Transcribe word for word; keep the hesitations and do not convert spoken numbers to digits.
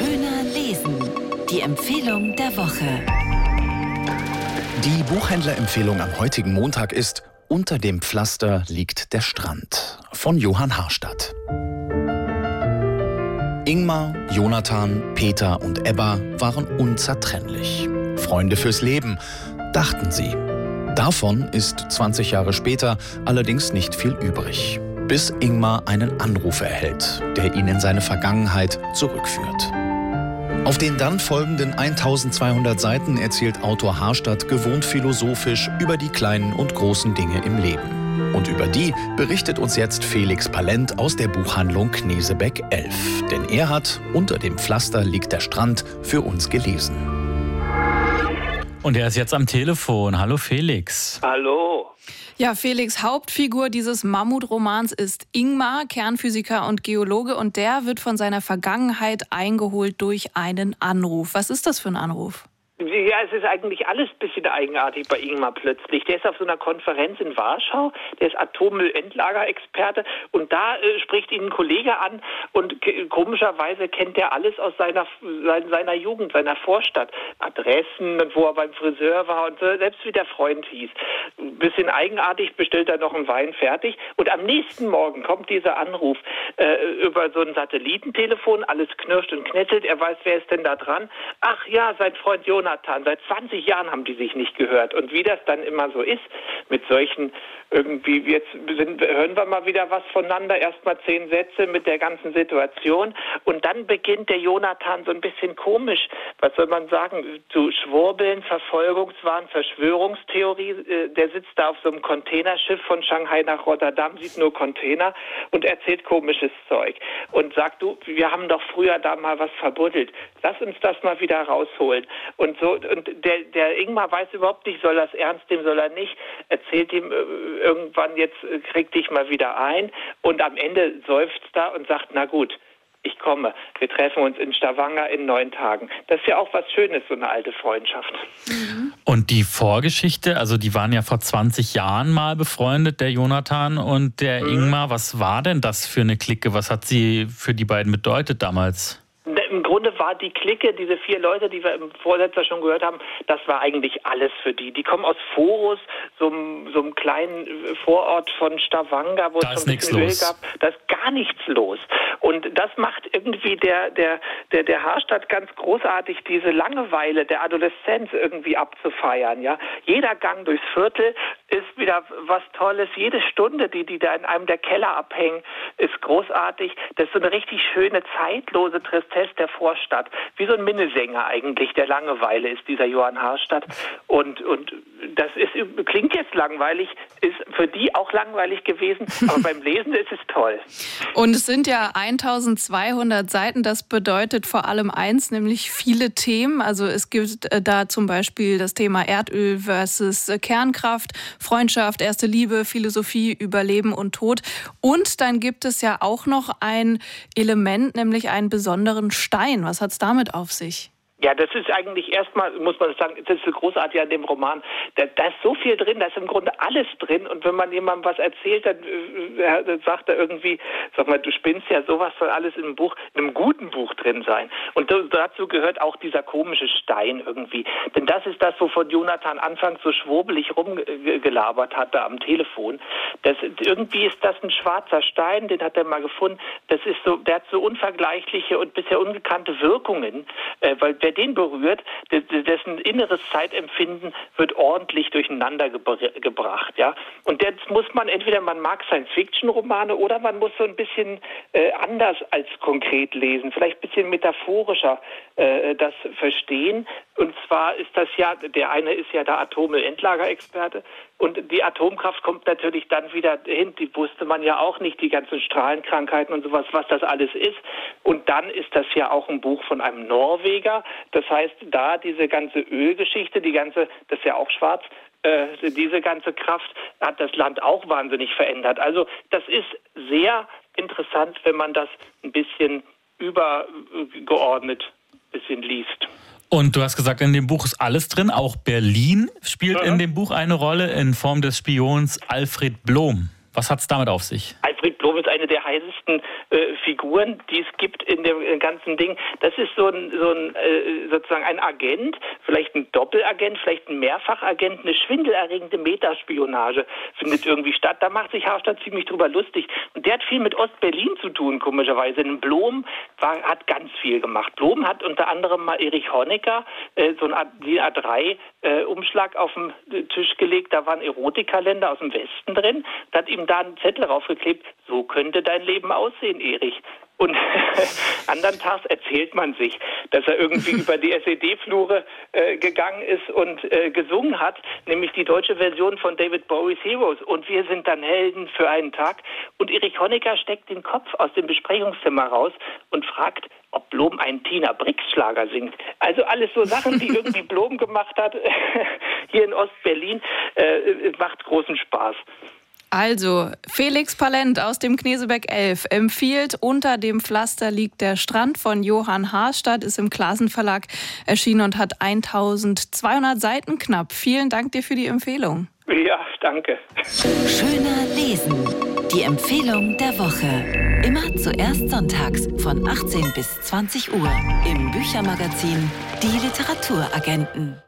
Schöner lesen. Die Empfehlung der Woche. Die Buchhändlerempfehlung am heutigen Montag ist Unter dem Pflaster liegt der Strand von Johann Harstadt. Ingmar, Jonathan, Peter und Ebba waren unzertrennlich. Freunde fürs Leben, dachten sie. Davon ist zwanzig Jahre später allerdings nicht viel übrig, bis Ingmar einen Anruf erhält, der ihn in seine Vergangenheit zurückführt. Auf den dann folgenden eintausendzweihundert Seiten erzählt Autor Harstadt gewohnt philosophisch über die kleinen und großen Dinge im Leben. Und über die berichtet uns jetzt Felix Palent aus der Buchhandlung Knesebeck elf. Denn er hat Unter dem Pflaster liegt der Strand für uns gelesen. Und er ist jetzt am Telefon. Hallo Felix. Hallo. Ja, Felix, Hauptfigur dieses Mammutromans ist Ingmar, Kernphysiker und Geologe, und der wird von seiner Vergangenheit eingeholt durch einen Anruf. Was ist das für ein Anruf? Ja, es ist eigentlich alles ein bisschen eigenartig bei Ingmar plötzlich. Der ist auf so einer Konferenz in Warschau, der ist Atommüllendlagerexperte, und da äh, spricht ihn ein Kollege an und k- komischerweise kennt er alles aus seiner, seiner Jugend, seiner Vorstadt. Adressen, wo er beim Friseur war und so, selbst wie der Freund hieß. Ein bisschen eigenartig, bestellt er noch einen Wein fertig, und am nächsten Morgen kommt dieser Anruf äh, über so ein Satellitentelefon, alles knirscht und knettelt, er weiß, wer ist denn da dran? Ach ja, sein Freund Jonathan. Seit zwanzig Jahren haben die sich nicht gehört. Und wie das dann immer so ist, mit solchen irgendwie, jetzt sind, hören wir mal wieder was voneinander, erstmal zehn Sätze mit der ganzen Situation, und dann beginnt der Jonathan so ein bisschen komisch, was soll man sagen, zu schwurbeln, Verfolgungswahn, Verschwörungstheorie. Der sitzt da auf so einem Containerschiff von Shanghai nach Rotterdam, sieht nur Container und erzählt komisches Zeug und sagt, du, wir haben doch früher da mal was verbuddelt, lass uns das mal wieder rausholen. Und so, und der, der Ingmar weiß überhaupt nicht, soll er es ernst nehmen, soll er nicht, erzählt ihm äh, irgendwann, jetzt äh, krieg dich mal wieder ein, und am Ende seufzt er und sagt, na gut, ich komme, wir treffen uns in Stavanger in neun Tagen. Das ist ja auch was Schönes, so eine alte Freundschaft. Mhm. Und die Vorgeschichte, also die waren ja vor zwanzig Jahren mal befreundet, der Jonathan und der mhm. Ingmar. Was war denn das für eine Clique? Was hat sie für die beiden bedeutet damals? Im Grunde war die Clique, diese vier Leute, die wir im Vorsetzer schon gehört haben, das war eigentlich alles für die. Die kommen aus Forus, so einem, so einem kleinen Vorort von Stavanger, wo da es so ein bisschen Öl gab. Da ist gar nichts los. Und das macht irgendwie der, der, der, der Harstadt ganz großartig, diese Langeweile der Adoleszenz irgendwie abzufeiern. Ja? Jeder Gang durchs Viertel ist wieder was Tolles. Jede Stunde, die, die da in einem der Keller abhängen, ist großartig. Das ist so eine richtig schöne, zeitlose Tristesse der Vorstadt. Wie so ein Minnesänger eigentlich, der Langeweile ist, dieser Johann Harstadt. Und, und das ist, klingt jetzt langweilig, ist für die auch langweilig gewesen, aber beim Lesen ist es toll. Und es sind ja eintausendzweihundert Seiten, das bedeutet vor allem eins, nämlich viele Themen. Also es gibt da zum Beispiel das Thema Erdöl versus Kernkraft, Freundschaft, erste Liebe, Philosophie, Überleben und Tod. Und dann gibt es ja auch noch ein Element, nämlich einen besonderen Stein. Was hat es damit auf sich? Ja, das ist eigentlich erstmal, muss man sagen, das ist großartig an dem Roman. Da, da ist so viel drin, da ist im Grunde alles drin. Und wenn man jemandem was erzählt, dann, äh, dann sagt er irgendwie, sag mal, du spinnst ja, sowas soll alles in einem Buch, in einem guten Buch drin sein. Und dazu gehört auch dieser komische Stein irgendwie. Denn das ist das, wovon Jonathan anfangs so schwurbelig rumgelabert hatte am Telefon. Das, irgendwie ist das ein schwarzer Stein, den hat er mal gefunden. Das ist so, der hat so unvergleichliche und bisher ungekannte Wirkungen, äh, weil wer den berührt, dessen inneres Zeitempfinden wird ordentlich durcheinander gebr- gebracht. Ja? Und jetzt muss man entweder, man mag Science-Fiction-Romane, oder man muss so ein bisschen äh, anders als konkret lesen, vielleicht ein bisschen metaphorischer äh, das verstehen. Und zwar ist das ja, der eine ist ja der Atommüllendlagerexperte, und die Atomkraft kommt natürlich dann wieder hin, die wusste man ja auch nicht, die ganzen Strahlenkrankheiten und sowas, was das alles ist. Und dann ist das ja auch ein Buch von einem Norweger. Das heißt, da diese ganze Ölgeschichte, die ganze, das ist ja auch schwarz, äh, diese ganze Kraft hat das Land auch wahnsinnig verändert. Also das ist sehr interessant, wenn man das ein bisschen übergeordnet ein bisschen liest. Und du hast gesagt, in dem Buch ist alles drin, auch Berlin spielt mhm. in dem Buch eine Rolle in Form des Spions Alfred Blom. Was hat es damit auf sich? Alfred Blom ist eine der heißesten äh, Figuren Figuren, die es gibt in dem ganzen Ding. Das ist so ein, so ein äh, sozusagen ein Agent, vielleicht ein Doppelagent, vielleicht ein Mehrfachagent, eine schwindelerregende Metaspionage findet irgendwie statt. Da macht sich Harstadt ziemlich drüber lustig. Und der hat viel mit Ostberlin zu tun, komischerweise. Denn Blom war, hat ganz viel gemacht. Blom hat unter anderem mal Erich Honecker äh, so ein A drei Umschlag auf den Tisch gelegt. Da waren Erotikkalender aus dem Westen drin. Da hat ihm da einen Zettel raufgeklebt. So könnte dein Leben aussehen, Erich. Und andern Tags erzählt man sich, dass er irgendwie über die S E D-Flure äh, gegangen ist und äh, gesungen hat, nämlich die deutsche Version von David Bowies Heroes. Und wir sind dann Helden für einen Tag. Und Erich Honecker steckt den Kopf aus dem Besprechungszimmer raus und fragt, ob Blom einen Tina-Brix-Schlager singt. Also alles so Sachen, die irgendwie Blom gemacht hat, hier in Ostberlin, äh, macht großen Spaß. Also, Felix Palent aus dem Knesebeck elf empfiehlt Unter dem Pflaster liegt der Strand von Johann Harstadt, ist im Klassen Verlag erschienen und hat eintausendzweihundert Seiten knapp. Vielen Dank dir für die Empfehlung. Ja, danke. Schöner lesen. Die Empfehlung der Woche. Immer zuerst sonntags von achtzehn bis zwanzig Uhr im Büchermagazin Die Literaturagenten.